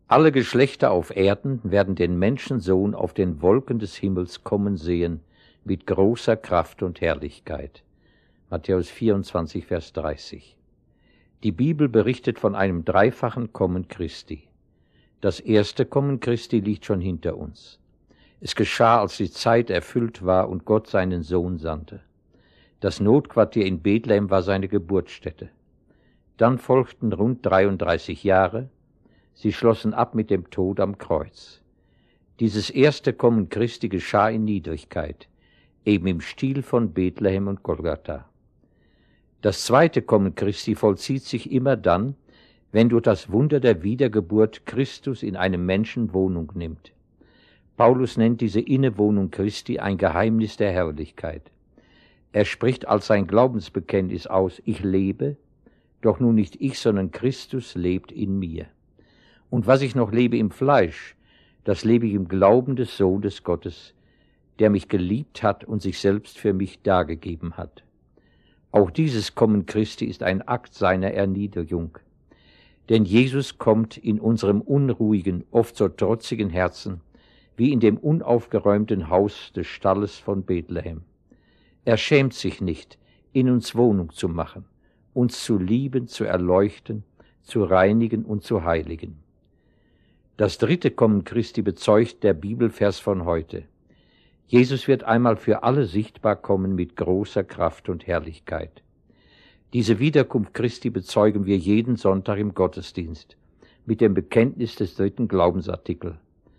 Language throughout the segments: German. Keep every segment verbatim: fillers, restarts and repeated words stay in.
Alle Geschlechter auf Erden werden den Menschensohn auf den Wolken des Himmels kommen sehen, mit großer Kraft und Herrlichkeit. Matthäus vierundzwanzig, Vers dreißig. Die Bibel berichtet von einem dreifachen Kommen Christi. Das erste Kommen Christi liegt schon hinter uns. Es geschah, als die Zeit erfüllt war und Gott seinen Sohn sandte. Das Notquartier in Bethlehem war seine Geburtsstätte. Dann folgten rund dreiunddreißig Jahre. Sie schlossen ab mit dem Tod am Kreuz. Dieses erste Kommen Christi geschah in Niedrigkeit, eben im Stil von Bethlehem und Golgatha. Das zweite Kommen Christi vollzieht sich immer dann, wenn durch das Wunder der Wiedergeburt Christus in einem Menschen Wohnung nimmt. Paulus nennt diese Innewohnung Christi ein Geheimnis der Herrlichkeit. Er spricht als sein Glaubensbekenntnis aus: Ich lebe, doch nun nicht ich, sondern Christus lebt in mir. Und was ich noch lebe im Fleisch, das lebe ich im Glauben des Sohnes Gottes, der mich geliebt hat und sich selbst für mich dargegeben hat. Auch dieses Kommen Christi ist ein Akt seiner Erniedrigung. Denn Jesus kommt in unserem unruhigen, oft so trotzigen Herzen, wie in dem unaufgeräumten Haus des Stalles von Bethlehem. Er schämt sich nicht, in uns Wohnung zu machen, uns zu lieben, zu erleuchten, zu reinigen und zu heiligen. Das dritte Kommen Christi bezeugt der Bibelvers von heute. Jesus wird einmal für alle sichtbar kommen mit großer Kraft und Herrlichkeit. Diese Wiederkunft Christi bezeugen wir jeden Sonntag im Gottesdienst mit dem Bekenntnis des dritten Glaubensartikels.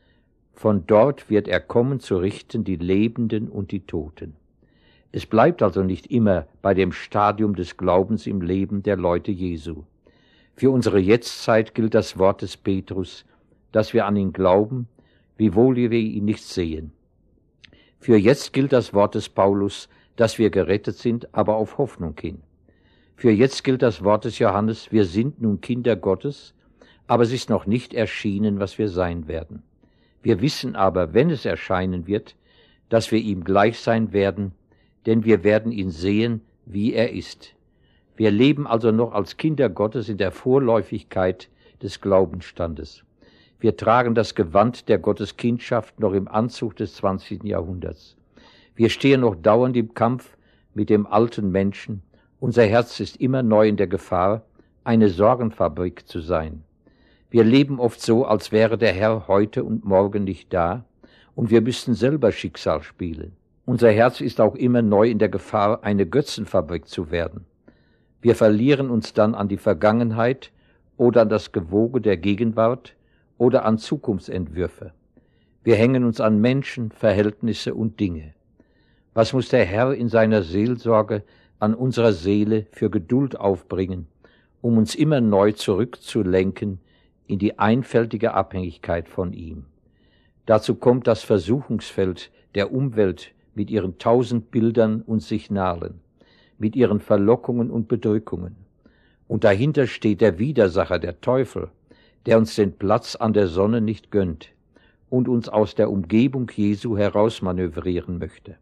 Von dort wird er kommen zu richten die Lebenden und die Toten. Es bleibt also nicht immer bei dem Stadium des Glaubens im Leben der Leute Jesu. Für unsere Jetztzeit gilt das Wort des Petrus, dass wir an ihn glauben, wiewohl wir ihn nicht sehen. Für jetzt gilt das Wort des Paulus, dass wir gerettet sind, aber auf Hoffnung hin. Für jetzt gilt das Wort des Johannes, wir sind nun Kinder Gottes, aber es ist noch nicht erschienen, was wir sein werden. Wir wissen aber, wenn es erscheinen wird, dass wir ihm gleich sein werden, denn wir werden ihn sehen, wie er ist. Wir leben also noch als Kinder Gottes in der Vorläufigkeit des Glaubensstandes. Wir tragen das Gewand der Gotteskindschaft noch im Anzug des zwanzigsten Jahrhunderts. Wir stehen noch dauernd im Kampf mit dem alten Menschen. Unser Herz ist immer neu in der Gefahr, eine Sorgenfabrik zu sein. Wir leben oft so, als wäre der Herr heute und morgen nicht da, und wir müssten selber Schicksal spielen. Unser Herz ist auch immer neu in der Gefahr, eine Götzenfabrik zu werden. Wir verlieren uns dann an die Vergangenheit oder an das Gewoge der Gegenwart oder an Zukunftsentwürfe. Wir hängen uns an Menschen, Verhältnisse und Dinge. Was muss der Herr in seiner Seelsorge an unserer Seele für Geduld aufbringen, um uns immer neu zurückzulenken in die einfältige Abhängigkeit von ihm. Dazu kommt das Versuchungsfeld der Umwelt mit ihren tausend Bildern und Signalen, mit ihren Verlockungen und Bedrückungen. Und dahinter steht der Widersacher, der Teufel, der uns den Platz an der Sonne nicht gönnt und uns aus der Umgebung Jesu herausmanövrieren möchte.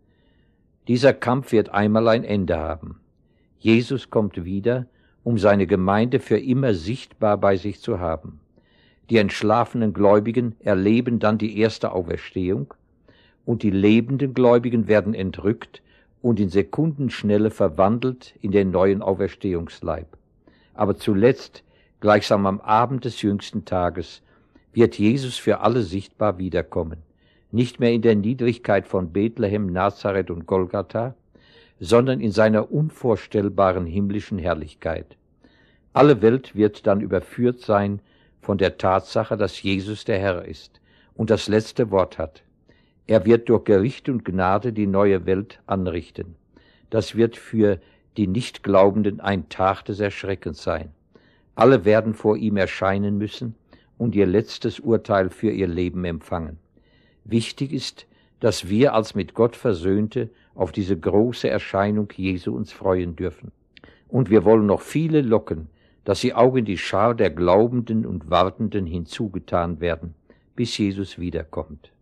Dieser Kampf wird einmal ein Ende haben. Jesus kommt wieder, um seine Gemeinde für immer sichtbar bei sich zu haben. Die entschlafenen Gläubigen erleben dann die erste Auferstehung und die lebenden Gläubigen werden entrückt und in Sekundenschnelle verwandelt in den neuen Auferstehungsleib. Aber zuletzt, gleichsam am Abend des jüngsten Tages, wird Jesus für alle sichtbar wiederkommen. Nicht mehr in der Niedrigkeit von Bethlehem, Nazareth und Golgatha, sondern in seiner unvorstellbaren himmlischen Herrlichkeit. Alle Welt wird dann überführt sein von der Tatsache, dass Jesus der Herr ist und das letzte Wort hat. Er wird durch Gericht und Gnade die neue Welt anrichten. Das wird für die Nichtglaubenden ein Tag des Erschreckens sein. Alle werden vor ihm erscheinen müssen und ihr letztes Urteil für ihr Leben empfangen. Wichtig ist, dass wir als mit Gott Versöhnte auf diese große Erscheinung Jesu uns freuen dürfen. Und wir wollen noch viele locken, dass sie auch in die Schar der Glaubenden und Wartenden hinzugetan werden, bis Jesus wiederkommt.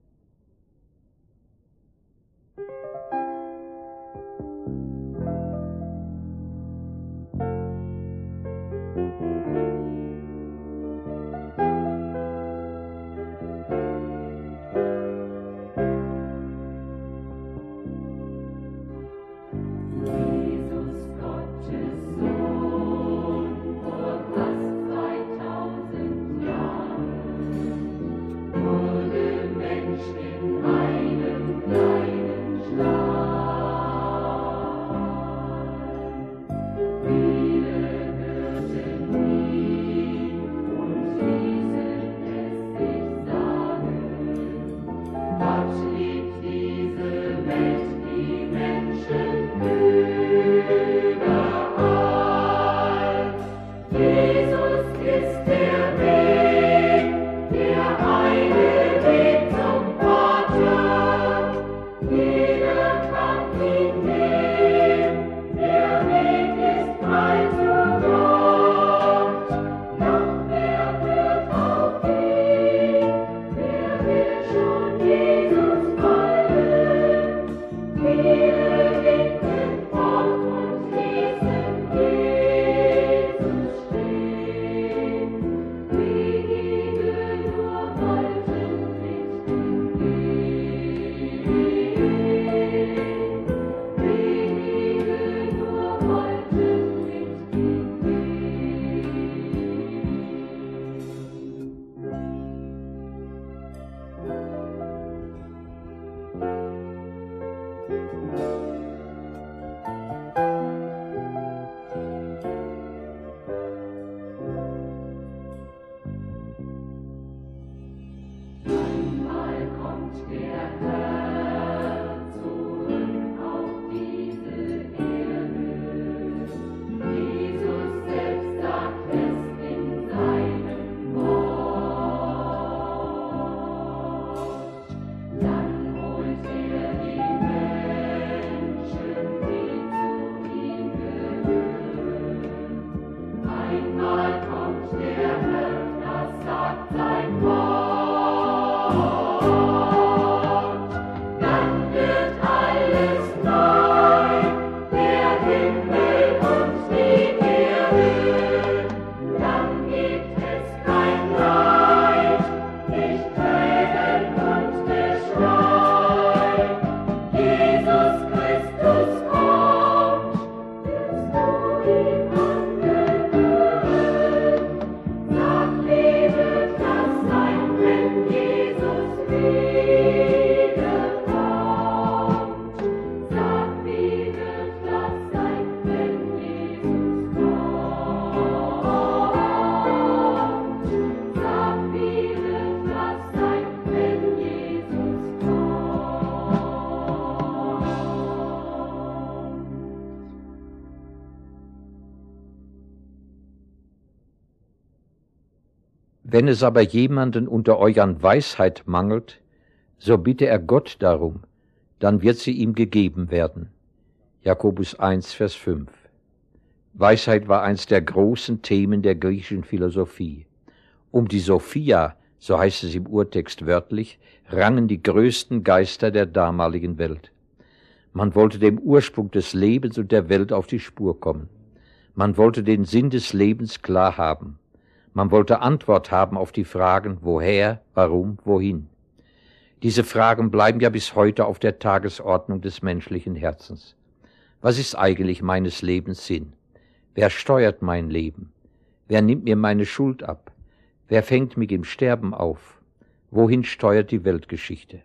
Wenn es aber jemanden unter euch an Weisheit mangelt, so bitte er Gott darum, dann wird sie ihm gegeben werden. Jakobus eins, Vers fünf. Weisheit war eins der großen Themen der griechischen Philosophie. Um die Sophia, so heißt es im Urtext wörtlich, rangen die größten Geister der damaligen Welt. Man wollte dem Ursprung des Lebens und der Welt auf die Spur kommen. Man wollte den Sinn des Lebens klar haben. Man wollte Antwort haben auf die Fragen, woher, warum, wohin. Diese Fragen bleiben ja bis heute auf der Tagesordnung des menschlichen Herzens. Was ist eigentlich meines Lebens Sinn? Wer steuert mein Leben? Wer nimmt mir meine Schuld ab? Wer fängt mich im Sterben auf? Wohin steuert die Weltgeschichte?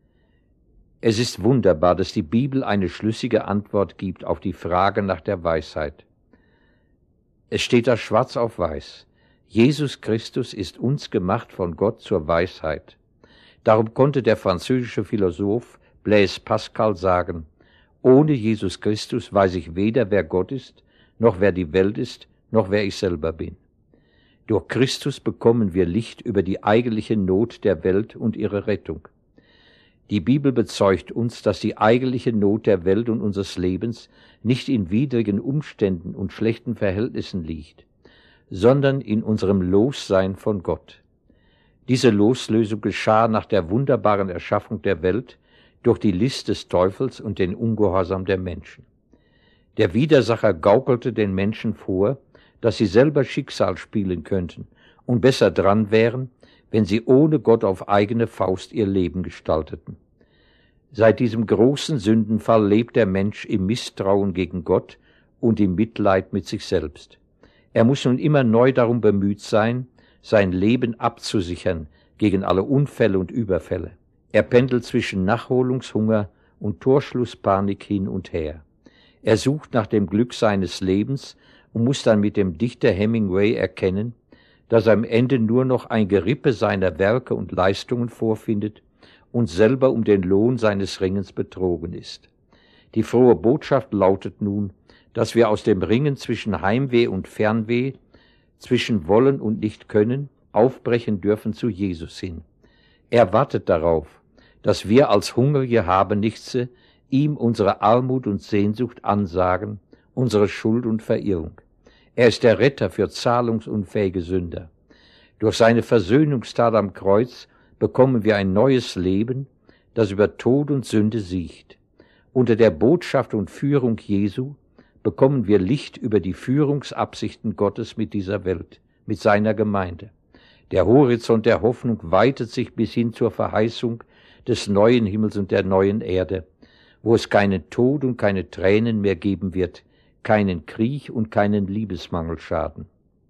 Es ist wunderbar, dass die Bibel eine schlüssige Antwort gibt auf die Frage nach der Weisheit. Es steht da schwarz auf weiß. Jesus Christus ist uns gemacht von Gott zur Weisheit. Darum konnte der französische Philosoph Blaise Pascal sagen, ohne Jesus Christus weiß ich weder, wer Gott ist, noch wer die Welt ist, noch wer ich selber bin. Durch Christus bekommen wir Licht über die eigentliche Not der Welt und ihre Rettung. Die Bibel bezeugt uns, dass die eigentliche Not der Welt und unseres Lebens nicht in widrigen Umständen und schlechten Verhältnissen liegt, sondern in unserem Lossein von Gott. Diese Loslösung geschah nach der wunderbaren Erschaffung der Welt durch die List des Teufels und den Ungehorsam der Menschen. Der Widersacher gaukelte den Menschen vor, dass sie selber Schicksal spielen könnten und besser dran wären, wenn sie ohne Gott auf eigene Faust ihr Leben gestalteten. Seit diesem großen Sündenfall lebt der Mensch im Misstrauen gegen Gott und im Mitleid mit sich selbst. Er muss nun immer neu darum bemüht sein, sein Leben abzusichern gegen alle Unfälle und Überfälle. Er pendelt zwischen Nachholungshunger und Torschlusspanik hin und her. Er sucht nach dem Glück seines Lebens und muss dann mit dem Dichter Hemingway erkennen, dass er am Ende nur noch ein Gerippe seiner Werke und Leistungen vorfindet und selber um den Lohn seines Ringens betrogen ist. Die frohe Botschaft lautet nun, dass wir aus dem Ringen zwischen Heimweh und Fernweh, zwischen Wollen und Nicht-Können, aufbrechen dürfen zu Jesus hin. Er wartet darauf, dass wir als hungrige Habenichtse ihm unsere Armut und Sehnsucht ansagen, unsere Schuld und Verirrung. Er ist der Retter für zahlungsunfähige Sünder. Durch seine Versöhnungstat am Kreuz bekommen wir ein neues Leben, das über Tod und Sünde siegt. Unter der Botschaft und Führung Jesu bekommen wir Licht über die Führungsabsichten Gottes mit dieser Welt, mit seiner Gemeinde. Der Horizont der Hoffnung weitet sich bis hin zur Verheißung des neuen Himmels und der neuen Erde, wo es keinen Tod und keine Tränen mehr geben wird, keinen Krieg und keinen Liebesmangelschaden.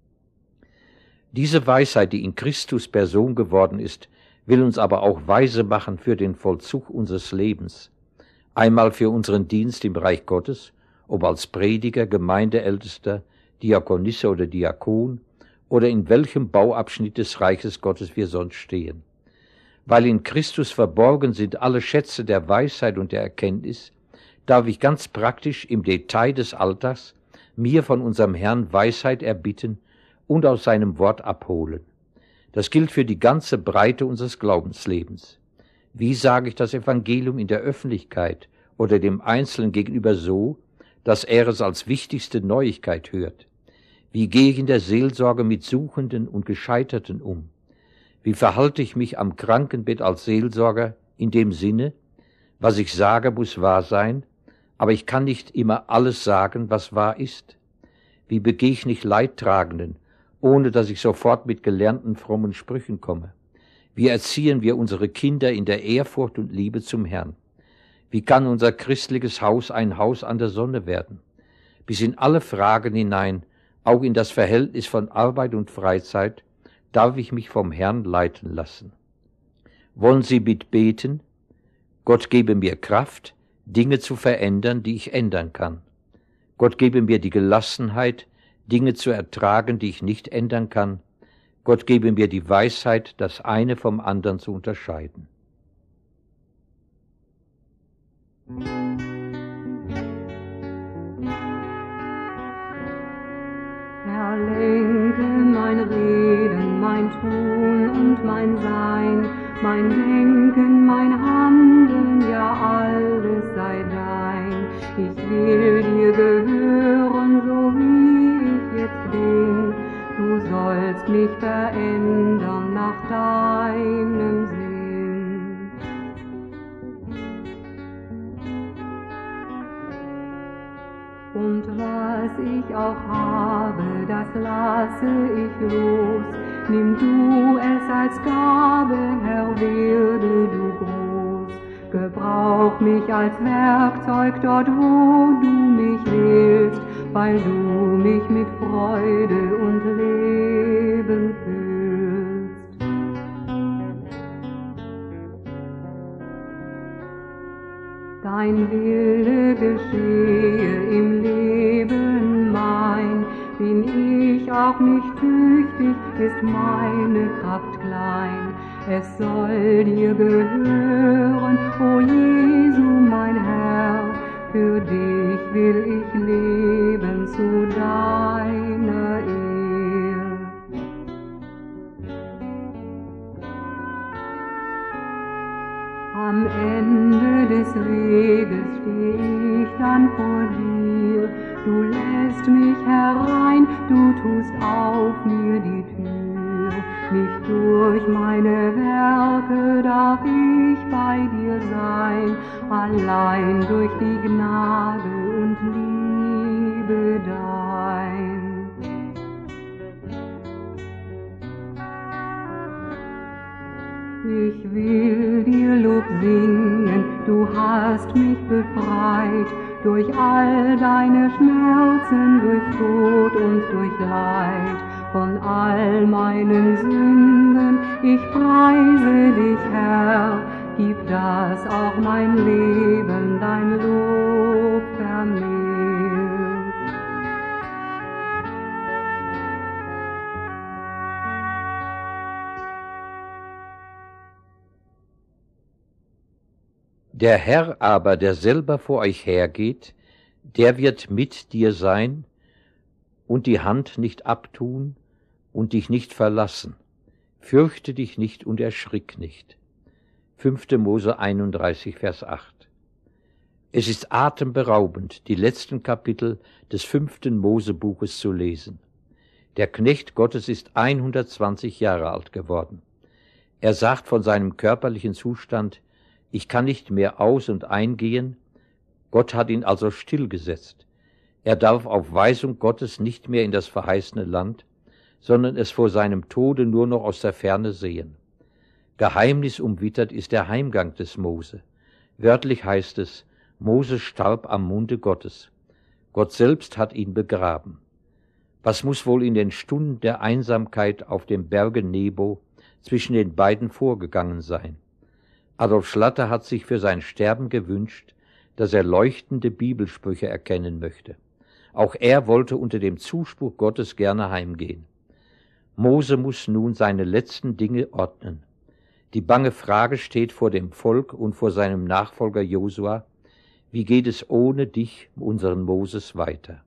Diese Weisheit, die in Christus Person geworden ist, will uns aber auch weise machen für den Vollzug unseres Lebens. Einmal für unseren Dienst im Reich Gottes, ob als Prediger, Gemeindeältester, Diakonisse oder Diakon, oder in welchem Bauabschnitt des Reiches Gottes wir sonst stehen. Weil in Christus verborgen sind alle Schätze der Weisheit und der Erkenntnis, darf ich ganz praktisch im Detail des Alltags mir von unserem Herrn Weisheit erbitten und aus seinem Wort abholen. Das gilt für die ganze Breite unseres Glaubenslebens. Wie sage ich das Evangelium in der Öffentlichkeit oder dem Einzelnen gegenüber so, dass er es als wichtigste Neuigkeit hört? Wie gehe ich in der Seelsorge mit Suchenden und Gescheiterten um? Wie verhalte ich mich am Krankenbett als Seelsorger in dem Sinne, was ich sage, muss wahr sein, aber ich kann nicht immer alles sagen, was wahr ist? Wie begegne ich Leidtragenden, ohne dass ich sofort mit gelernten frommen Sprüchen komme? Wie erziehen wir unsere Kinder in der Ehrfurcht und Liebe zum Herrn? Wie kann unser christliches Haus ein Haus an der Sonne werden? Bis in alle Fragen hinein, auch in das Verhältnis von Arbeit und Freizeit, darf ich mich vom Herrn leiten lassen. Wollen Sie mitbeten? Gott gebe mir Kraft, Dinge zu verändern, die ich ändern kann. Gott gebe mir die Gelassenheit, Dinge zu ertragen, die ich nicht ändern kann. Gott gebe mir die Weisheit, das eine vom anderen zu unterscheiden. Er lenke mein Reden, mein mein Tun und mein Sein, mein Denken, mein Handeln, ja alles sei dein. Ich will dir gehören, so wie ich jetzt bin. Du sollst mich verändern nach deinem Sinn. Und was ich auch habe, das lasse ich los. Nimm du es als Gabe, Herr, werde du groß. Gebrauch mich als Werkzeug dort, wo du mich willst, weil du mich mit Freude und Leben füllst. Dein Wille geschehe im Leben mein, bin ich auch nicht tüchtig, ist meine Kraft klein. Es soll dir gehören, o Jesu, mein Herr, für dich will ich leben zu deiner Ehre. Am Ende des Weges steh ich dann vor dir, du lässt mich herein, du tust auf mir die Tür. Nicht durch meine Werke darf ich bei dir sein, allein durch die Gnade und Liebe dein. Ich will dir Lob singen, du hast mich befreit, durch all deine Schmerzen, durch Tod und durch Leid. Von all meinen Sünden, ich preise dich, Herr, gib, dass auch mein Leben dein Lob vermehrt. Der Herr aber, der selber vor euch hergeht, der wird mit dir sein und die Hand nicht abtun und dich nicht verlassen. Fürchte dich nicht und erschrick nicht. fünfte Mose einunddreißig, Vers acht. Es ist atemberaubend, die letzten Kapitel des fünften Mosebuches zu lesen. Der Knecht Gottes ist hundertzwanzig Jahre alt geworden. Er sagt von seinem körperlichen Zustand, ich kann nicht mehr aus- und eingehen. Gott hat ihn also stillgesetzt. Er darf auf Weisung Gottes nicht mehr in das verheißene Land, sondern es vor seinem Tode nur noch aus der Ferne sehen. Geheimnisumwittert ist der Heimgang des Mose. Wörtlich heißt es, Mose starb am Munde Gottes. Gott selbst hat ihn begraben. Was muss wohl in den Stunden der Einsamkeit auf dem Berge Nebo zwischen den beiden vorgegangen sein? Adolf Schlatter hat sich für sein Sterben gewünscht, dass er leuchtende Bibelsprüche erkennen möchte. Auch er wollte unter dem Zuspruch Gottes gerne heimgehen. Mose muss nun seine letzten Dinge ordnen. Die bange Frage steht vor dem Volk und vor seinem Nachfolger Josua: Wie geht es ohne dich, unseren Moses, weiter?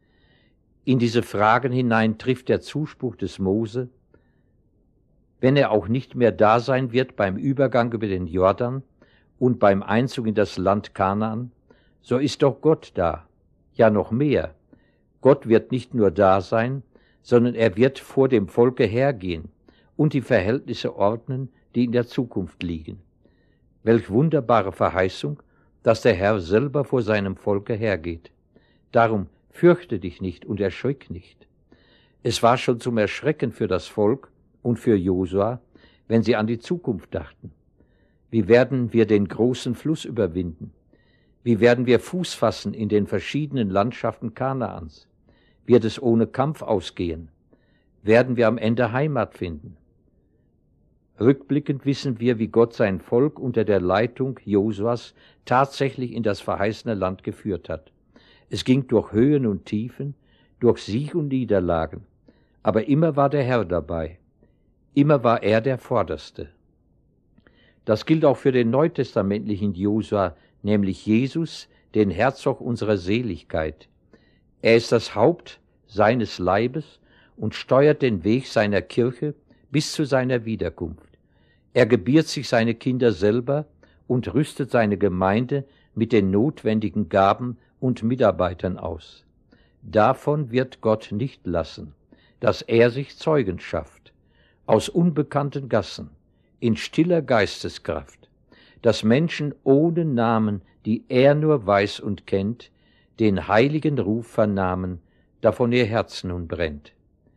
In diese Fragen hinein trifft der Zuspruch des Mose: Wenn er auch nicht mehr da sein wird beim Übergang über den Jordan und beim Einzug in das Land Kanaan, so ist doch Gott da. Ja, noch mehr. Gott wird nicht nur da sein, sondern er wird vor dem Volke hergehen und die Verhältnisse ordnen, die in der Zukunft liegen. Welch wunderbare Verheißung, dass der Herr selber vor seinem Volke hergeht. Darum fürchte dich nicht und erschrick nicht. Es war schon zum Erschrecken für das Volk und für Josua, wenn sie an die Zukunft dachten. Wie werden wir den großen Fluss überwinden? Wie werden wir Fuß fassen in den verschiedenen Landschaften Kanaans? Wird es ohne Kampf ausgehen? Werden wir am Ende Heimat finden? Rückblickend wissen wir, wie Gott sein Volk unter der Leitung Josuas tatsächlich in das verheißene Land geführt hat. Es ging durch Höhen und Tiefen, durch Sieg und Niederlagen, aber immer war der Herr dabei. Immer war er der Vorderste. Das gilt auch für den neutestamentlichen Josua, nämlich Jesus, den Herzog unserer Seligkeit. Er ist das Haupt seines Leibes und steuert den Weg seiner Kirche bis zu seiner Wiederkunft. Er gebiert sich seine Kinder selber und rüstet seine Gemeinde mit den notwendigen Gaben und Mitarbeitern aus. Davon wird Gott nicht lassen, dass er sich Zeugen schafft, aus unbekannten Gassen, in stiller Geisteskraft, dass Menschen ohne Namen, die er nur weiß und kennt, den heiligen Ruf vernahmen, davon ihr Herz nun brennt.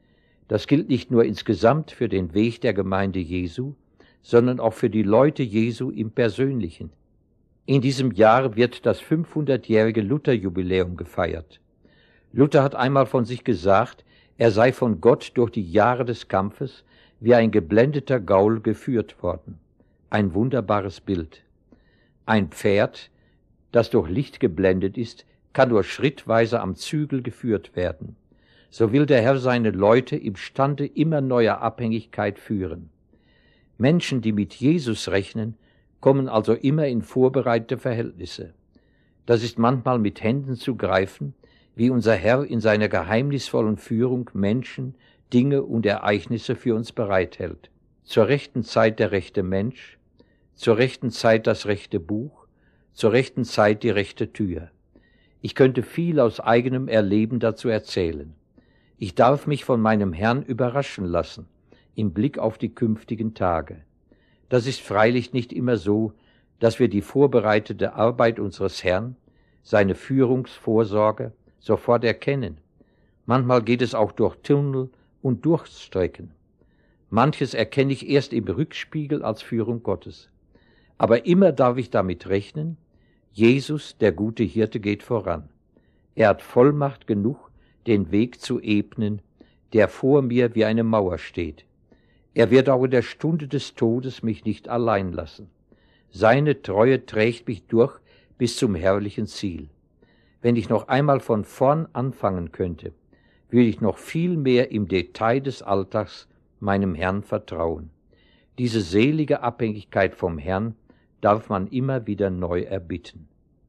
Das gilt nicht nur insgesamt für den Weg der Gemeinde Jesu, sondern auch für die Leute Jesu im Persönlichen. In diesem Jahr wird das fünfhundertjährige Lutherjubiläum gefeiert. Luther hat einmal von sich gesagt, er sei von Gott durch die Jahre des Kampfes wie ein geblendeter Gaul geführt worden. Ein wunderbares Bild. Ein Pferd, das durch Licht geblendet ist, kann nur schrittweise am Zügel geführt werden. So will der Herr seine Leute im Stande immer neuer Abhängigkeit führen. Menschen, die mit Jesus rechnen, kommen also immer in vorbereitete Verhältnisse. Das ist manchmal mit Händen zu greifen, wie unser Herr in seiner geheimnisvollen Führung Menschen, Dinge und Ereignisse für uns bereithält. Zur rechten Zeit der rechte Mensch, zur rechten Zeit das rechte Buch, zur rechten Zeit die rechte Tür. Ich könnte viel aus eigenem Erleben dazu erzählen. Ich darf mich von meinem Herrn überraschen lassen, im Blick auf die künftigen Tage. Das ist freilich nicht immer so, dass wir die vorbereitete Arbeit unseres Herrn, seine Führungsvorsorge, sofort erkennen. Manchmal geht es auch durch Tunnel und Durchstrecken. Manches erkenne ich erst im Rückspiegel als Führung Gottes. Aber immer darf ich damit rechnen, Jesus, der gute Hirte, geht voran. Er hat Vollmacht genug, den Weg zu ebnen, der vor mir wie eine Mauer steht. Er wird auch in der Stunde des Todes mich nicht allein lassen. Seine Treue trägt mich durch bis zum herrlichen Ziel. Wenn ich noch einmal von vorn anfangen könnte, würde ich noch viel mehr im Detail des Alltags meinem Herrn vertrauen. Diese selige Abhängigkeit vom Herrn darf man immer wieder neu erbitten.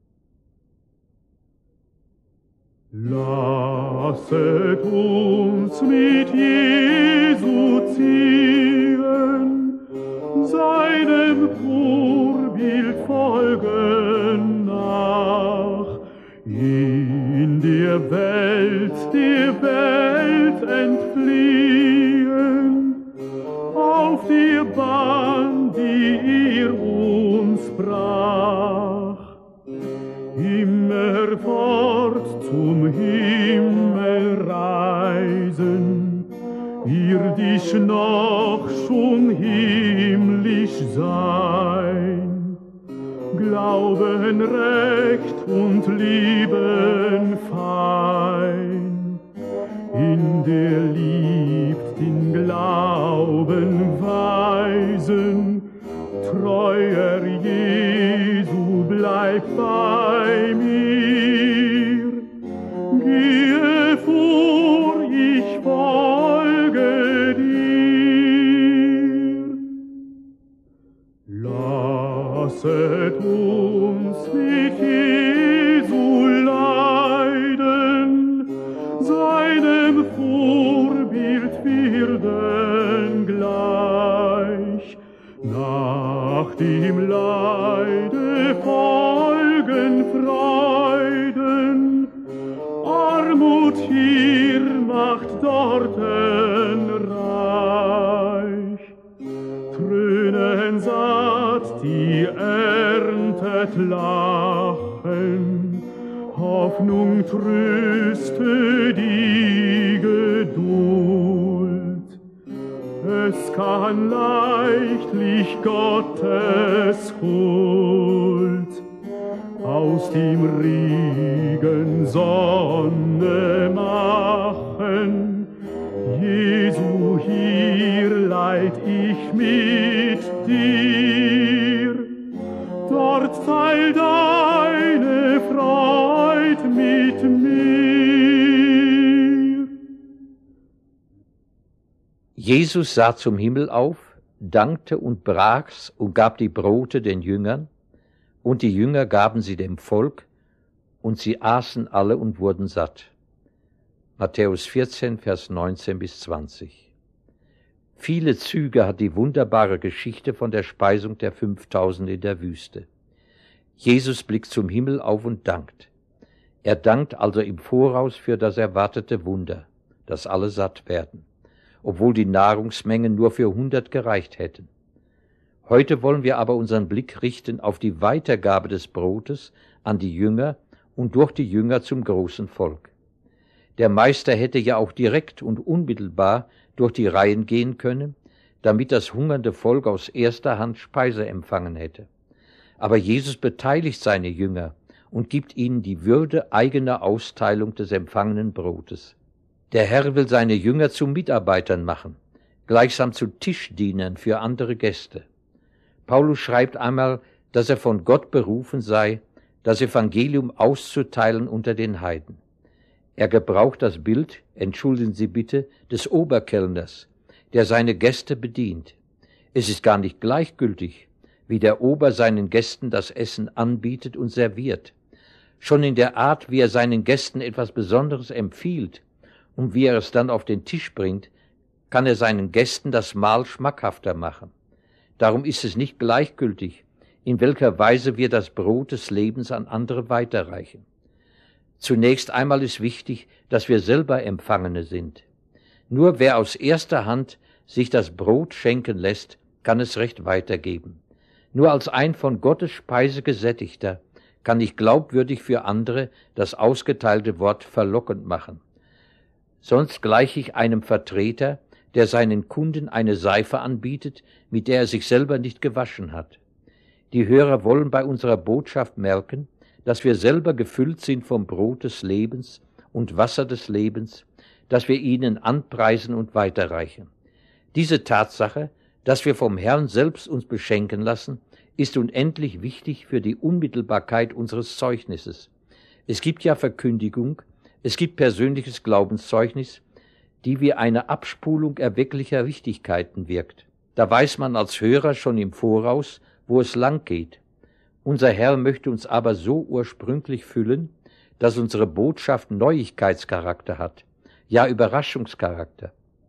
Lasset uns mit Jesu ziehen, seinem Vorbild folgen nach, in der Welt, der Welt entfliehen, auf der Bahn, die er uns brach, immer fort zum Himmel reisen, irdisch noch schon himmlisch sein, Glauben recht und Lieben fein, in der liebt den Glauben weisen, treuer Jesu bleib bei mir, gehe vor, ich folge dir. Lasset uns mit Jesu leiden, seinem Vorbild werden gleich, nach dem Leide folgen Freuden, Armut hier macht dorten reich, Trönen satt, die erntet Lachen, Hoffnung tröste die Geduld. Es kann leichtlich Gottes Huld aus dem Regen Sonne machen. Jesu, hier leid ich mit dir, dort teil deine Freud mit mir. Jesus sah zum Himmel auf, dankte und brach's und gab die Brote den Jüngern, und die Jünger gaben sie dem Volk, und sie aßen alle und wurden satt. Matthäus vierzehn, Vers neunzehn bis zwanzig. Viele Züge hat die wunderbare Geschichte von der Speisung der fünftausend in der Wüste. Jesus blickt zum Himmel auf und dankt. Er dankt also im Voraus für das erwartete Wunder, dass alle satt werden, obwohl die Nahrungsmengen nur für hundert gereicht hätten. Heute wollen wir aber unseren Blick richten auf die Weitergabe des Brotes an die Jünger und durch die Jünger zum großen Volk. Der Meister hätte ja auch direkt und unmittelbar durch die Reihen gehen können, damit das hungernde Volk aus erster Hand Speise empfangen hätte. Aber Jesus beteiligt seine Jünger und gibt ihnen die Würde eigener Austeilung des empfangenen Brotes. Der Herr will seine Jünger zu Mitarbeitern machen, gleichsam zu Tischdienern für andere Gäste. Paulus schreibt einmal, dass er von Gott berufen sei, das Evangelium auszuteilen unter den Heiden. Er gebraucht das Bild, entschuldigen Sie bitte, des Oberkellners, der seine Gäste bedient. Es ist gar nicht gleichgültig, wie der Ober seinen Gästen das Essen anbietet und serviert. Schon in der Art, wie er seinen Gästen etwas Besonderes empfiehlt und wie er es dann auf den Tisch bringt, kann er seinen Gästen das Mahl schmackhafter machen. Darum ist es nicht gleichgültig, in welcher Weise wir das Brot des Lebens an andere weiterreichen. Zunächst einmal ist wichtig, dass wir selber Empfangene sind. Nur wer aus erster Hand sich das Brot schenken lässt, kann es recht weitergeben. Nur als ein von Gottes Speise gesättigter kann ich glaubwürdig für andere das ausgeteilte Wort verlockend machen. Sonst gleiche ich einem Vertreter, der seinen Kunden eine Seife anbietet, mit der er sich selber nicht gewaschen hat. Die Hörer wollen bei unserer Botschaft merken, dass wir selber gefüllt sind vom Brot des Lebens und Wasser des Lebens, das wir ihnen anpreisen und weiterreichen. Diese Tatsache, dass wir vom Herrn selbst uns beschenken lassen, ist unendlich wichtig für die Unmittelbarkeit unseres Zeugnisses. Es gibt ja Verkündigung, es gibt persönliches Glaubenszeugnis, die wie eine Abspulung erwecklicher Wichtigkeiten wirkt. Da weiß man als Hörer schon im Voraus, wo es lang geht. Unser Herr möchte uns aber so ursprünglich füllen, dass unsere Botschaft Neuigkeitscharakter hat, ja Überraschungscharakter.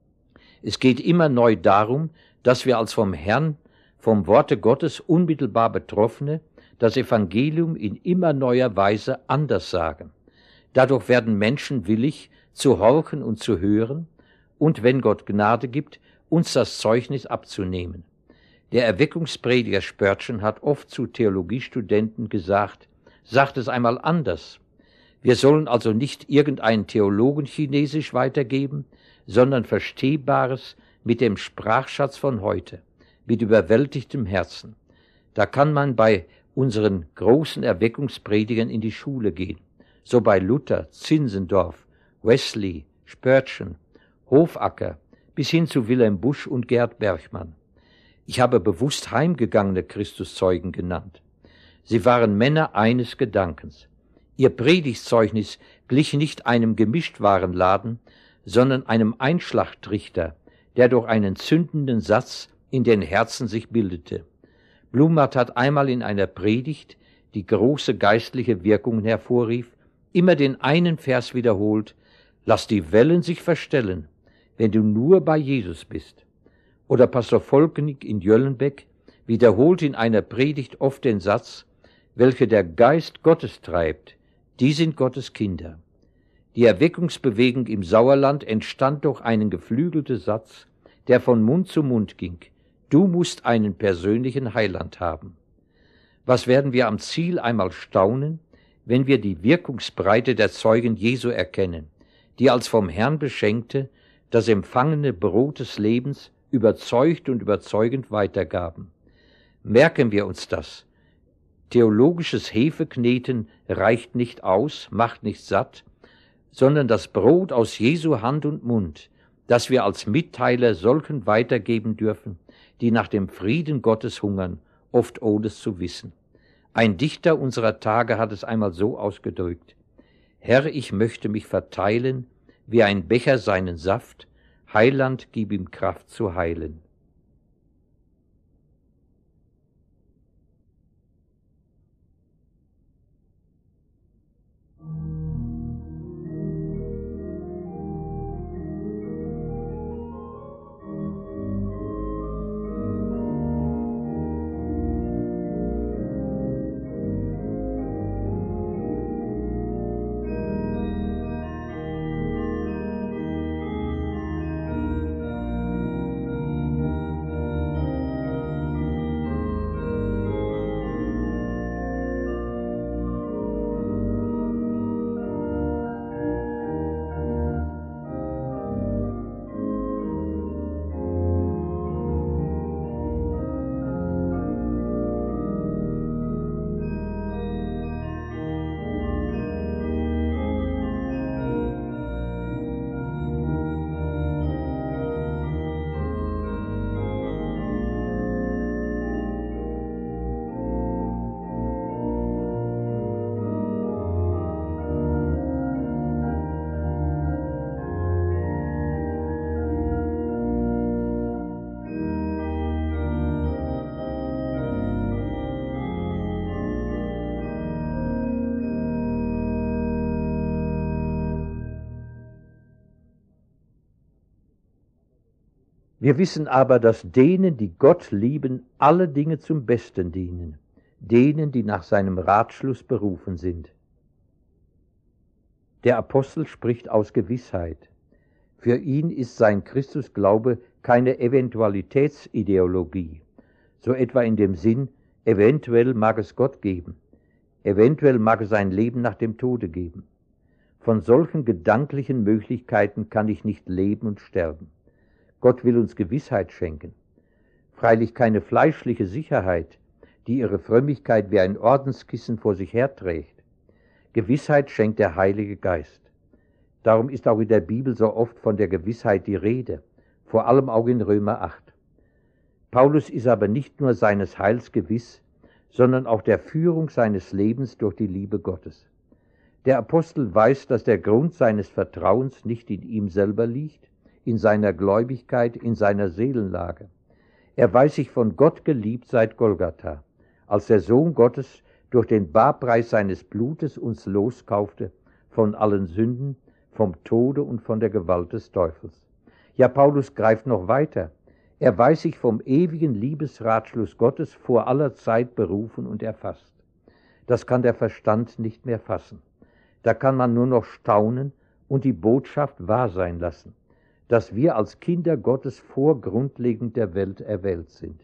Es geht immer neu darum, dass wir als vom Herrn, vom Worte Gottes unmittelbar Betroffene, das Evangelium in immer neuer Weise anders sagen. Dadurch werden Menschen willig, zu horchen und zu hören und, wenn Gott Gnade gibt, uns das Zeugnis abzunehmen. Der Erweckungsprediger Spurgeon hat oft zu Theologiestudenten gesagt, sagt es einmal anders. Wir sollen also nicht irgendeinen Theologen Chinesisch weitergeben, sondern Verstehbares mit dem Sprachschatz von heute, mit überwältigtem Herzen. Da kann man bei unseren großen Erweckungspredigern in die Schule gehen, so bei Luther, Zinzendorf, Wesley, Spurgeon, Hofacker, bis hin zu Wilhelm Busch und Gerd Bergmann. Ich habe bewusst heimgegangene Christuszeugen genannt. Sie waren Männer eines Gedankens. Ihr Predigtzeugnis glich nicht einem Gemischtwarenladen, sondern einem Einschlagtrichter, der durch einen zündenden Satz in den Herzen sich bildete. Blumhardt hat einmal in einer Predigt, die große geistliche Wirkungen hervorrief, immer den einen Vers wiederholt: Lass die Wellen sich verstellen, wenn du nur bei Jesus bist. Oder Pastor Volkenig in Jöllenbeck wiederholt in einer Predigt oft den Satz: Welche der Geist Gottes treibt, die sind Gottes Kinder. Die Erweckungsbewegung im Sauerland entstand durch einen geflügelten Satz, der von Mund zu Mund ging: Du musst einen persönlichen Heiland haben. Was werden wir am Ziel einmal staunen, wenn wir die Wirkungsbreite der Zeugen Jesu erkennen, die als vom Herrn Beschenkte das empfangene Brot des Lebens überzeugt und überzeugend weitergaben. Merken wir uns das. Theologisches Hefekneten reicht nicht aus, macht nicht satt, sondern das Brot aus Jesu Hand und Mund, das wir als Mitteiler solchen weitergeben dürfen, die nach dem Frieden Gottes hungern, oft ohne es zu wissen. Ein Dichter unserer Tage hat es einmal so ausgedrückt: Herr, ich möchte mich verteilen, wie ein Becher seinen Saft, Heiland, gib ihm Kraft zu heilen. Wir wissen aber, dass denen, die Gott lieben, alle Dinge zum Besten dienen, denen, die nach seinem Ratschluss berufen sind. Der Apostel spricht aus Gewissheit. Für ihn ist sein Christusglaube keine Eventualitätsideologie, so etwa in dem Sinn, eventuell mag es Gott geben, eventuell mag es ein Leben nach dem Tode geben. Von solchen gedanklichen Möglichkeiten kann ich nicht leben und sterben. Gott will uns Gewissheit schenken. Freilich keine fleischliche Sicherheit, die ihre Frömmigkeit wie ein Ordenskissen vor sich herträgt. Gewissheit schenkt der Heilige Geist. Darum ist auch in der Bibel so oft von der Gewissheit die Rede, vor allem auch in Römer acht. Paulus ist aber nicht nur seines Heils gewiss, sondern auch der Führung seines Lebens durch die Liebe Gottes. Der Apostel weiß, dass der Grund seines Vertrauens nicht in ihm selber liegt, in seiner Gläubigkeit, in seiner Seelenlage. Er weiß sich von Gott geliebt seit Golgatha, als der Sohn Gottes durch den Barpreis seines Blutes uns loskaufte von allen Sünden, vom Tode und von der Gewalt des Teufels. Ja, Paulus greift noch weiter. Er weiß sich vom ewigen Liebesratschluss Gottes vor aller Zeit berufen und erfasst. Das kann der Verstand nicht mehr fassen. Da kann man nur noch staunen und die Botschaft wahr sein lassen, dass wir als Kinder Gottes vor Grundlegung der Welt erwählt sind.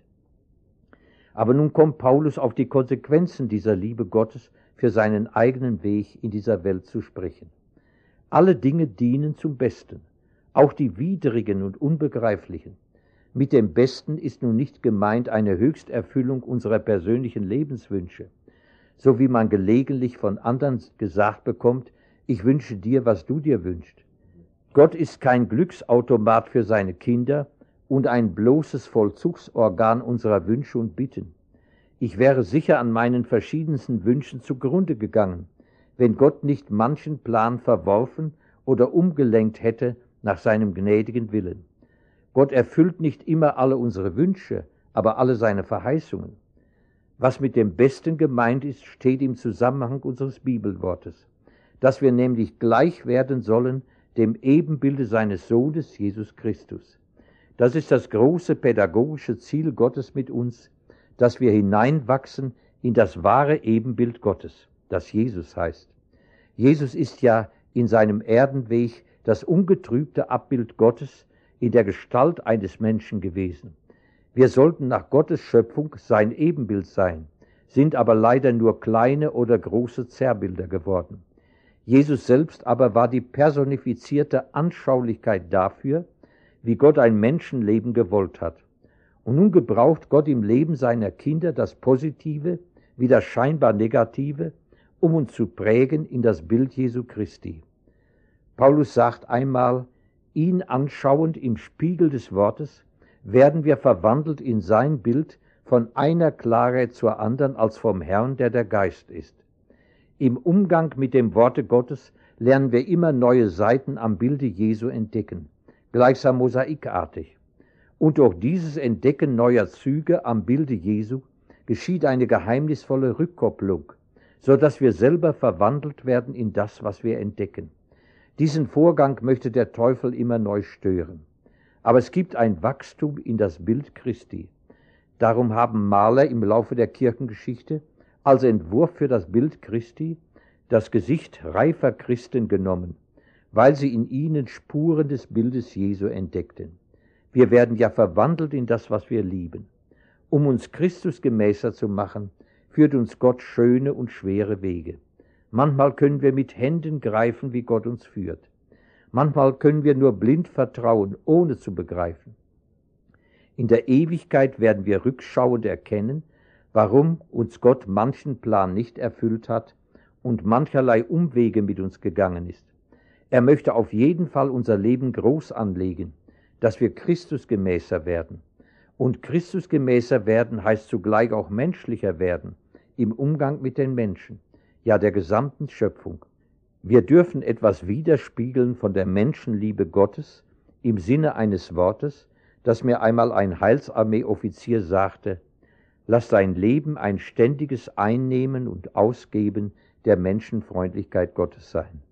Aber nun kommt Paulus auf die Konsequenzen dieser Liebe Gottes für seinen eigenen Weg in dieser Welt zu sprechen. Alle Dinge dienen zum Besten, auch die widrigen und unbegreiflichen. Mit dem Besten ist nun nicht gemeint eine Höchsterfüllung unserer persönlichen Lebenswünsche, so wie man gelegentlich von anderen gesagt bekommt, ich wünsche dir, was du dir wünschst. Gott ist kein Glücksautomat für seine Kinder und ein bloßes Vollzugsorgan unserer Wünsche und Bitten. Ich wäre sicher an meinen verschiedensten Wünschen zugrunde gegangen, wenn Gott nicht manchen Plan verworfen oder umgelenkt hätte nach seinem gnädigen Willen. Gott erfüllt nicht immer alle unsere Wünsche, aber alle seine Verheißungen. Was mit dem Besten gemeint ist, steht im Zusammenhang unseres Bibelwortes, dass wir nämlich gleich werden sollen dem Ebenbilde seines Sohnes Jesus Christus. Das ist das große pädagogische Ziel Gottes mit uns, dass wir hineinwachsen in das wahre Ebenbild Gottes, das Jesus heißt. Jesus ist ja in seinem Erdenweg das ungetrübte Abbild Gottes in der Gestalt eines Menschen gewesen. Wir sollten nach Gottes Schöpfung sein Ebenbild sein, sind aber leider nur kleine oder große Zerrbilder geworden. Jesus selbst aber war die personifizierte Anschaulichkeit dafür, wie Gott ein Menschenleben gewollt hat. Und nun gebraucht Gott im Leben seiner Kinder das Positive wie das scheinbar Negative, um uns zu prägen in das Bild Jesu Christi. Paulus sagt einmal, ihn anschauend im Spiegel des Wortes, werden wir verwandelt in sein Bild von einer Klarheit zur anderen als vom Herrn, der der Geist ist. Im Umgang mit dem Worte Gottes lernen wir immer neue Seiten am Bilde Jesu entdecken, gleichsam mosaikartig. Und durch dieses Entdecken neuer Züge am Bilde Jesu geschieht eine geheimnisvolle Rückkopplung, so dass wir selber verwandelt werden in das, was wir entdecken. Diesen Vorgang möchte der Teufel immer neu stören. Aber es gibt ein Wachstum in das Bild Christi. Darum haben Maler im Laufe der Kirchengeschichte als Entwurf für das Bild Christi das Gesicht reifer Christen genommen, weil sie in ihnen Spuren des Bildes Jesu entdeckten. Wir werden ja verwandelt in das, was wir lieben. Um uns Christus gemäßer zu machen, führt uns Gott schöne und schwere Wege. Manchmal können wir mit Händen greifen, wie Gott uns führt. Manchmal können wir nur blind vertrauen, ohne zu begreifen. In der Ewigkeit werden wir rückschauend erkennen, warum uns Gott manchen Plan nicht erfüllt hat und mancherlei Umwege mit uns gegangen ist. Er möchte auf jeden Fall unser Leben groß anlegen, dass wir Christusgemäßer werden. Und Christusgemäßer werden heißt zugleich auch menschlicher werden, im Umgang mit den Menschen, ja der gesamten Schöpfung. Wir dürfen etwas widerspiegeln von der Menschenliebe Gottes im Sinne eines Wortes, das mir einmal ein Heilsarmee-Offizier sagte: Lass dein Leben ein ständiges Einnehmen und Ausgeben der Menschenfreundlichkeit Gottes sein.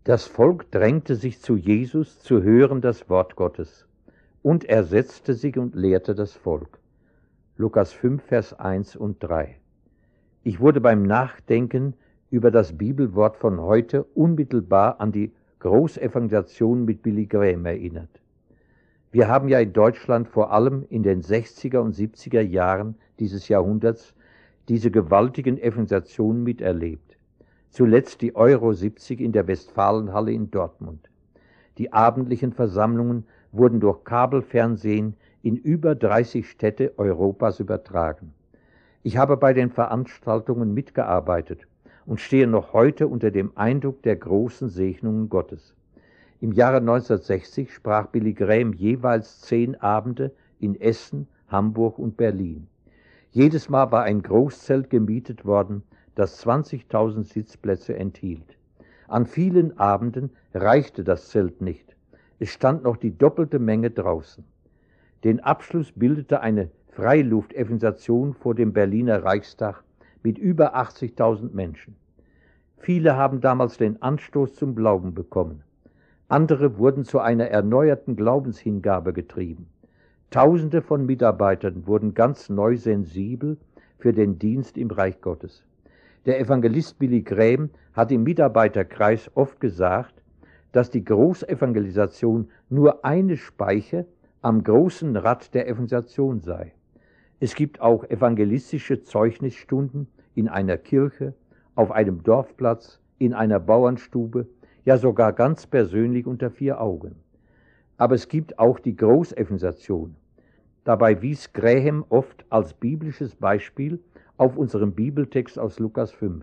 Das Volk drängte sich zu Jesus, zu hören das Wort Gottes. Und er setzte sich und lehrte das Volk. Lukas fünf, Vers eins und drei. Ich wurde beim Nachdenken über das Bibelwort von heute unmittelbar an die Großevangelisation mit Billy Graham erinnert. Wir haben ja in Deutschland vor allem in den sechziger und siebziger Jahren dieses Jahrhunderts diese gewaltigen Evangelisationen miterlebt. Zuletzt die Euro siebzig in der Westfalenhalle in Dortmund. Die abendlichen Versammlungen wurden durch Kabelfernsehen in über dreißig Städte Europas übertragen. Ich habe bei den Veranstaltungen mitgearbeitet und stehe noch heute unter dem Eindruck der großen Segnungen Gottes. Im Jahre neunzehnhundertsechzig sprach Billy Graham jeweils zehn Abende in Essen, Hamburg und Berlin. Jedes Mal war ein Großzelt gemietet worden, das zwanzigtausend Sitzplätze enthielt. An vielen Abenden reichte das Zelt nicht. Es stand noch die doppelte Menge draußen. Den Abschluss bildete eine Freiluftevangelisation vor dem Berliner Reichstag mit über achtzigtausend Menschen. Viele haben damals den Anstoß zum Glauben bekommen. Andere wurden zu einer erneuerten Glaubenshingabe getrieben. Tausende von Mitarbeitern wurden ganz neu sensibel für den Dienst im Reich Gottes. Der Evangelist Billy Graham hat im Mitarbeiterkreis oft gesagt, dass die Großevangelisation nur eine Speiche am großen Rad der Evangelisation sei. Es gibt auch evangelistische Zeugnisstunden in einer Kirche, auf einem Dorfplatz, in einer Bauernstube, ja sogar ganz persönlich unter vier Augen. Aber es gibt auch die Großevangelisation. Dabei wies Graham oft als biblisches Beispiel auf unseren Bibeltext aus Lukas fünf.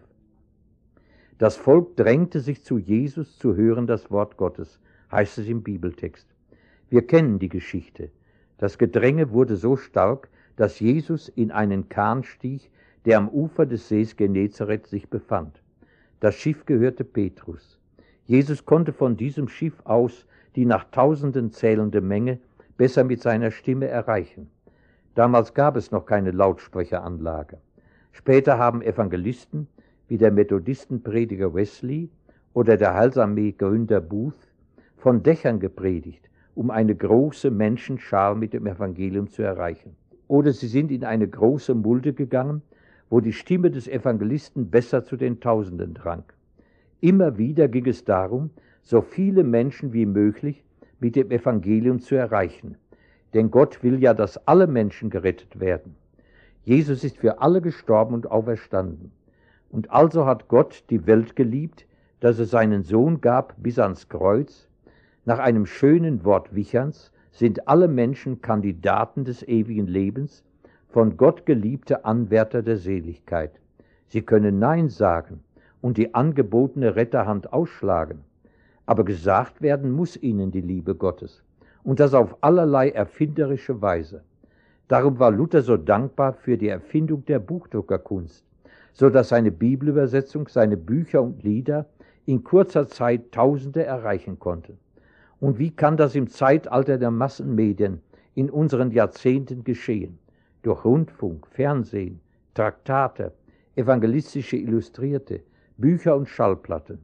Das Volk drängte sich zu Jesus zu hören das Wort Gottes, heißt es im Bibeltext. Wir kennen die Geschichte. Das Gedränge wurde so stark, dass Jesus in einen Kahn stieg, der am Ufer des Sees Genezareth sich befand. Das Schiff gehörte Petrus. Jesus konnte von diesem Schiff aus die nach Tausenden zählende Menge besser mit seiner Stimme erreichen. Damals gab es noch keine Lautsprecheranlage. Später haben Evangelisten wie der Methodistenprediger Wesley oder der Heilsarmee-Gründer Booth von Dächern gepredigt, um eine große Menschenschar mit dem Evangelium zu erreichen. Oder sie sind in eine große Mulde gegangen, wo die Stimme des Evangelisten besser zu den Tausenden drang. Immer wieder ging es darum, so viele Menschen wie möglich mit dem Evangelium zu erreichen. Denn Gott will ja, dass alle Menschen gerettet werden. Jesus ist für alle gestorben und auferstanden. Und also hat Gott die Welt geliebt, dass er seinen Sohn gab bis ans Kreuz. Nach einem schönen Wort Wicherns sind alle Menschen Kandidaten des ewigen Lebens, von Gott geliebte Anwärter der Seligkeit. Sie können Nein sagen und die angebotene Retterhand ausschlagen, aber gesagt werden muss ihnen die Liebe Gottes, und das auf allerlei erfinderische Weise. Darum war Luther so dankbar für die Erfindung der Buchdruckerkunst, so dass seine Bibelübersetzung, seine Bücher und Lieder in kurzer Zeit Tausende erreichen konnten. Und wie kann das im Zeitalter der Massenmedien in unseren Jahrzehnten geschehen? Durch Rundfunk, Fernsehen, Traktate, evangelistische Illustrierte, Bücher und Schallplatten.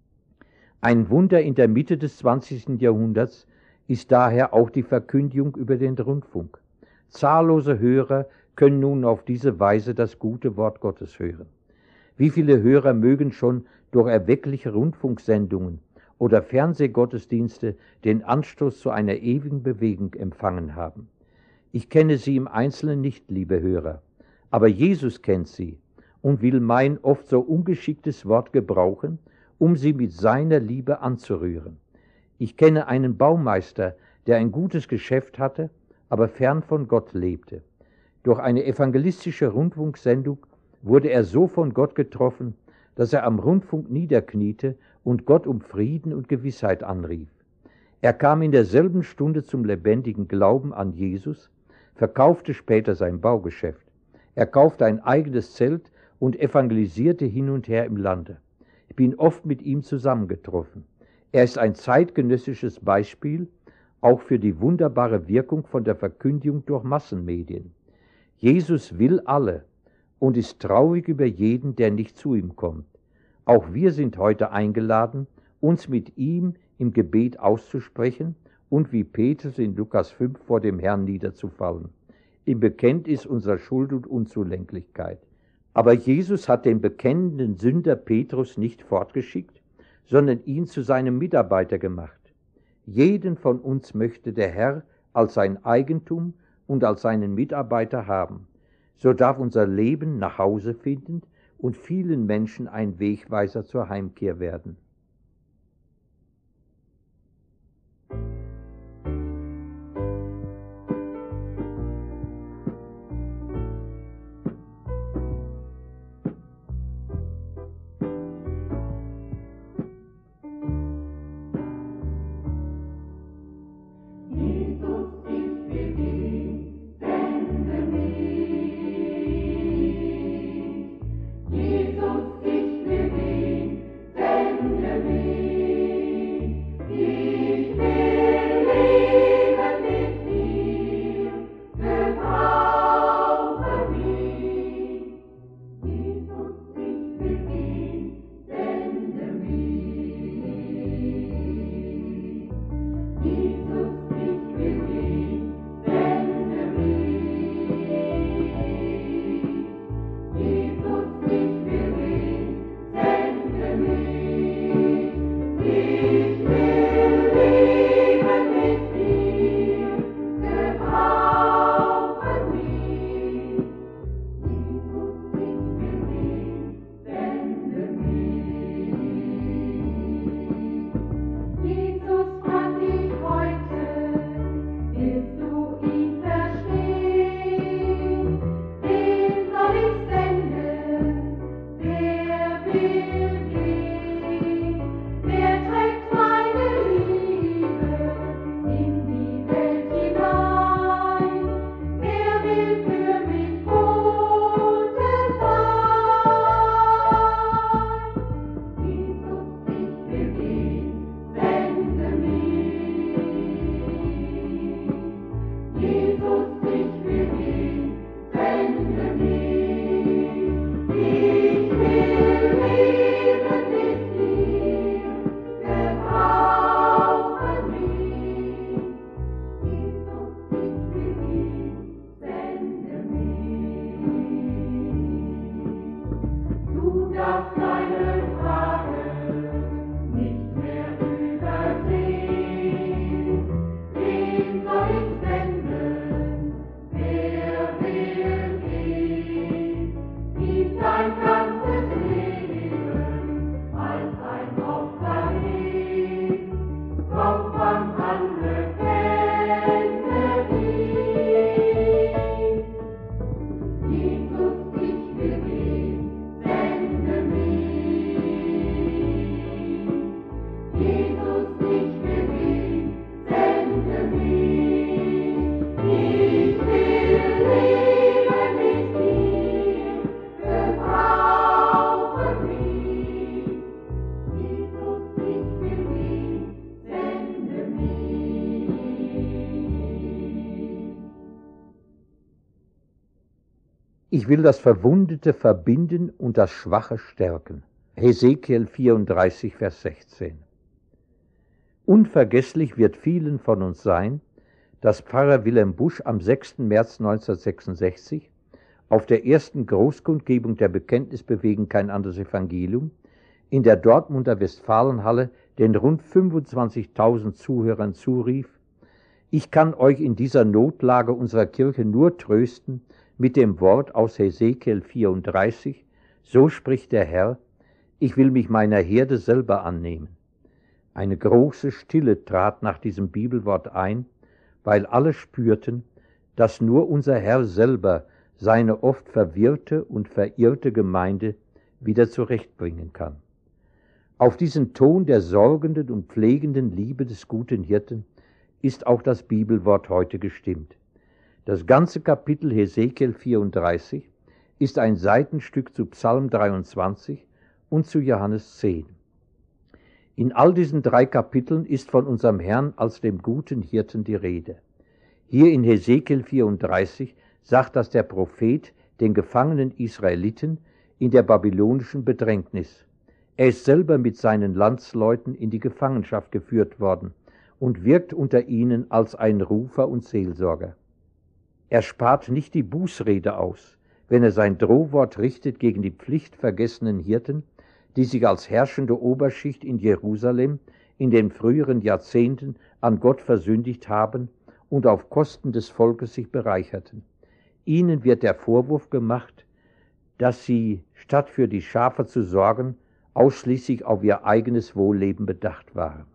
Ein Wunder in der Mitte des zwanzigsten Jahrhunderts ist daher auch die Verkündigung über den Rundfunk. Zahllose Hörer können nun auf diese Weise das gute Wort Gottes hören. Wie viele Hörer mögen schon durch erweckliche Rundfunksendungen oder Fernsehgottesdienste den Anstoß zu einer ewigen Bewegung empfangen haben. Ich kenne sie im Einzelnen nicht, liebe Hörer, aber Jesus kennt sie und will mein oft so ungeschicktes Wort gebrauchen, um sie mit seiner Liebe anzurühren. Ich kenne einen Baumeister, der ein gutes Geschäft hatte, aber fern von Gott lebte. Durch eine evangelistische Rundfunksendung wurde er so von Gott getroffen, dass er am Rundfunk niederkniete und Gott um Frieden und Gewissheit anrief. Er kam in derselben Stunde zum lebendigen Glauben an Jesus, verkaufte später sein Baugeschäft. Er kaufte ein eigenes Zelt und evangelisierte hin und her im Lande. Ich bin oft mit ihm zusammengetroffen. Er ist ein zeitgenössisches Beispiel, auch für die wunderbare Wirkung von der Verkündigung durch Massenmedien. Jesus will alle und ist traurig über jeden, der nicht zu ihm kommt. Auch wir sind heute eingeladen, uns mit ihm im Gebet auszusprechen und wie Petrus in Lukas fünf vor dem Herrn niederzufallen, im Bekenntnis unserer Schuld und Unzulänglichkeit. Aber Jesus hat den bekennenden Sünder Petrus nicht fortgeschickt, sondern ihn zu seinem Mitarbeiter gemacht. Jeden von uns möchte der Herr als sein Eigentum und als seinen Mitarbeiter haben. So darf unser Leben nach Hause finden und vielen Menschen ein Wegweiser zur Heimkehr werden. Ich will das Verwundete verbinden und das Schwache stärken. Hesekiel vierunddreißig, Vers sechzehn. Unvergesslich wird vielen von uns sein, dass Pfarrer Wilhelm Busch am sechsten März neunzehnhundertsechsundsechzig auf der ersten Großkundgebung der Bekenntnisbewegung Kein anderes Evangelium in der Dortmunder Westfalenhalle den rund fünfundzwanzigtausend Zuhörern zurief: Ich kann euch in dieser Notlage unserer Kirche nur trösten mit dem Wort aus Hesekiel vierunddreißig, so spricht der Herr, ich will mich meiner Herde selber annehmen. Eine große Stille trat nach diesem Bibelwort ein, weil alle spürten, dass nur unser Herr selber seine oft verwirrte und verirrte Gemeinde wieder zurechtbringen kann. Auf diesen Ton der sorgenden und pflegenden Liebe des guten Hirten ist auch das Bibelwort heute gestimmt. Das ganze Kapitel Hesekiel vierunddreißig ist ein Seitenstück zu Psalm dreiundzwanzig und zu Johannes zehn. In all diesen drei Kapiteln ist von unserem Herrn als dem guten Hirten die Rede. Hier in Hesekiel vierunddreißig sagt das der Prophet den gefangenen Israeliten in der babylonischen Bedrängnis: Er ist selber mit seinen Landsleuten in die Gefangenschaft geführt worden und wirkt unter ihnen als ein Rufer und Seelsorger. Er spart nicht die Bußrede aus, wenn er sein Drohwort richtet gegen die pflichtvergessenen Hirten, die sich als herrschende Oberschicht in Jerusalem in den früheren Jahrzehnten an Gott versündigt haben und auf Kosten des Volkes sich bereicherten. Ihnen wird der Vorwurf gemacht, dass sie, statt für die Schafe zu sorgen, ausschließlich auf ihr eigenes Wohlleben bedacht waren.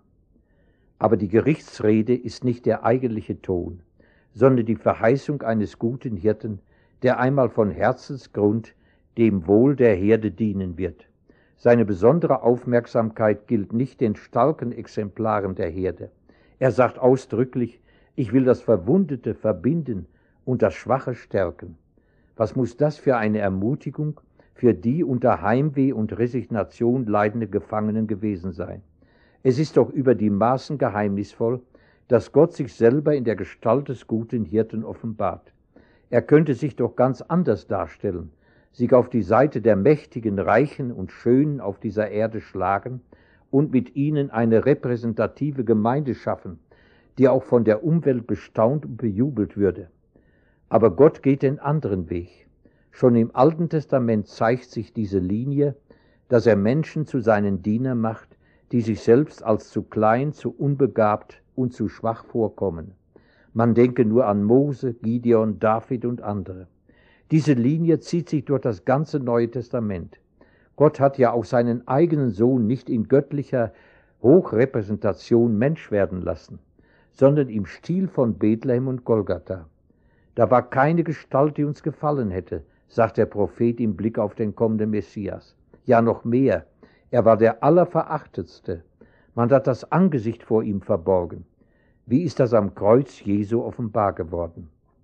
Aber die Gerichtsrede ist nicht der eigentliche Ton, sondern die Verheißung eines guten Hirten, der einmal von Herzensgrund dem Wohl der Herde dienen wird. Seine besondere Aufmerksamkeit gilt nicht den starken Exemplaren der Herde. Er sagt ausdrücklich, ich will das Verwundete verbinden und das Schwache stärken. Was muss das für eine Ermutigung für die unter Heimweh und Resignation leidende Gefangenen gewesen sein? Es ist doch über die Maßen geheimnisvoll, dass Gott sich selber in der Gestalt des guten Hirten offenbart. Er könnte sich doch ganz anders darstellen, sich auf die Seite der Mächtigen, Reichen und Schönen auf dieser Erde schlagen und mit ihnen eine repräsentative Gemeinde schaffen, die auch von der Umwelt bestaunt und bejubelt würde. Aber Gott geht den anderen Weg. Schon im Alten Testament zeigt sich diese Linie, dass er Menschen zu seinen Dienern macht, die sich selbst als zu klein, zu unbegabt und zu schwach vorkommen. Man denke nur an Mose, Gideon, David und andere. Diese Linie zieht sich durch das ganze Neue Testament. Gott hat ja auch seinen eigenen Sohn nicht in göttlicher Hochrepräsentation Mensch werden lassen, sondern im Stil von Bethlehem und Golgatha. Da war keine Gestalt, die uns gefallen hätte, sagt der Prophet im Blick auf den kommenden Messias. Ja, noch mehr, er war der Allerverachtetste. Man hat das Angesicht vor ihm verborgen. Wie ist das am Kreuz Jesu offenbar geworden?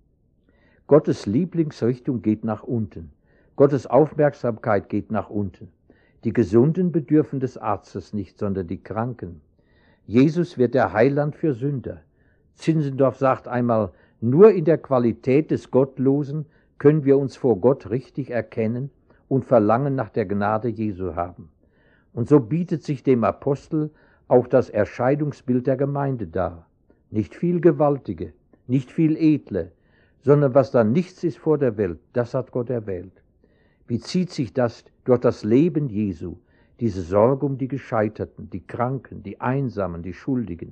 Gottes Lieblingsrichtung geht nach unten. Gottes Aufmerksamkeit geht nach unten. Die Gesunden bedürfen des Arztes nicht, sondern die Kranken. Jesus wird der Heiland für Sünder. Zinzendorf sagt einmal, nur in der Qualität des Gottlosen können wir uns vor Gott richtig erkennen und Verlangen nach der Gnade Jesu haben. Und so bietet sich dem Apostel auch das Erscheinungsbild der Gemeinde dar. Nicht viel Gewaltige, nicht viel Edle, sondern was dann nichts ist vor der Welt, das hat Gott erwählt. Wie zieht sich das durch das Leben Jesu, diese Sorge um die Gescheiterten, die Kranken, die Einsamen, die Schuldigen?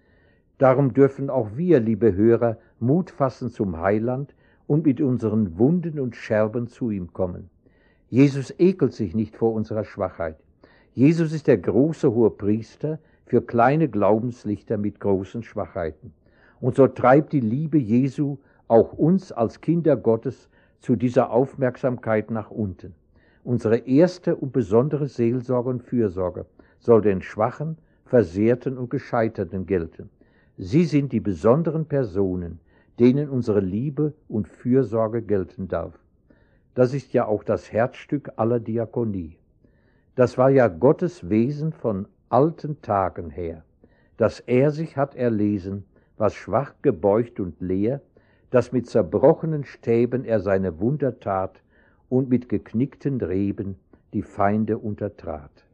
Darum dürfen auch wir, liebe Hörer, Mut fassen zum Heiland und mit unseren Wunden und Scherben zu ihm kommen. Jesus ekelt sich nicht vor unserer Schwachheit. Jesus ist der große Hohepriester für kleine Glaubenslichter mit großen Schwachheiten. Und so treibt die Liebe Jesu auch uns als Kinder Gottes zu dieser Aufmerksamkeit nach unten. Unsere erste und besondere Seelsorge und Fürsorge soll den Schwachen, Versehrten und Gescheiterten gelten. Sie sind die besonderen Personen, denen unsere Liebe und Fürsorge gelten darf. Das ist ja auch das Herzstück aller Diakonie. Das war ja Gottes Wesen von alten Tagen her, dass er sich hat erlesen, was schwach, gebeugt und leer, dass mit zerbrochenen Stäben er seine Wunder tat und mit geknickten Reben die Feinde untertrat.